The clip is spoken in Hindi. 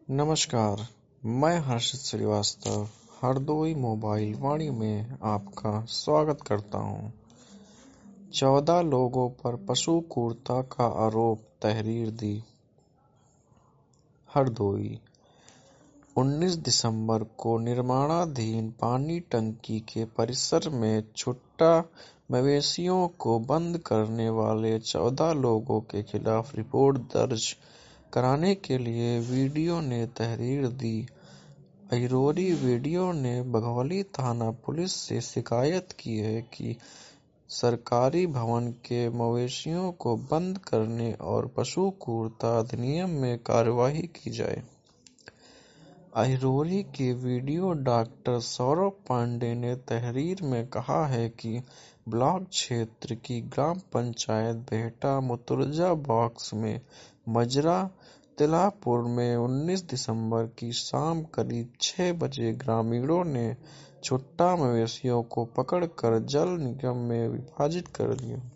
नमस्कार, मैं हर्षित श्रीवास्तव हरदोई मोबाइल वाणी में आपका स्वागत करता हूं। 14 लोगों पर पशु क्रूरता का आरोप, तहरीर दी। हरदोई 19 दिसंबर को निर्माणाधीन पानी टंकी के परिसर में छुट्टा मवेशियों को बंद करने वाले 14 लोगों के खिलाफ रिपोर्ट दर्ज कराने के लिए वीडियो ने तहरीर दी। अहिरोरी वीडियो ने बघौली थाना पुलिस से शिकायत की है कि सरकारी भवन के मवेशियों को बंद करने और पशु क्रूरता अधिनियम में कार्यवाही की जाए। अहिरोरी के वीडियो डॉक्टर सौरभ पांडे ने तहरीर में कहा है कि ब्लॉक क्षेत्र की ग्राम पंचायत बेहटा मुतुरजा बॉक्स में मजरा तिलापुर में 19 दिसंबर की शाम करीब 6 बजे ग्रामीणों ने छुट्टा मवेशियों को पकड़कर जल निगम में विभाजित कर दिया।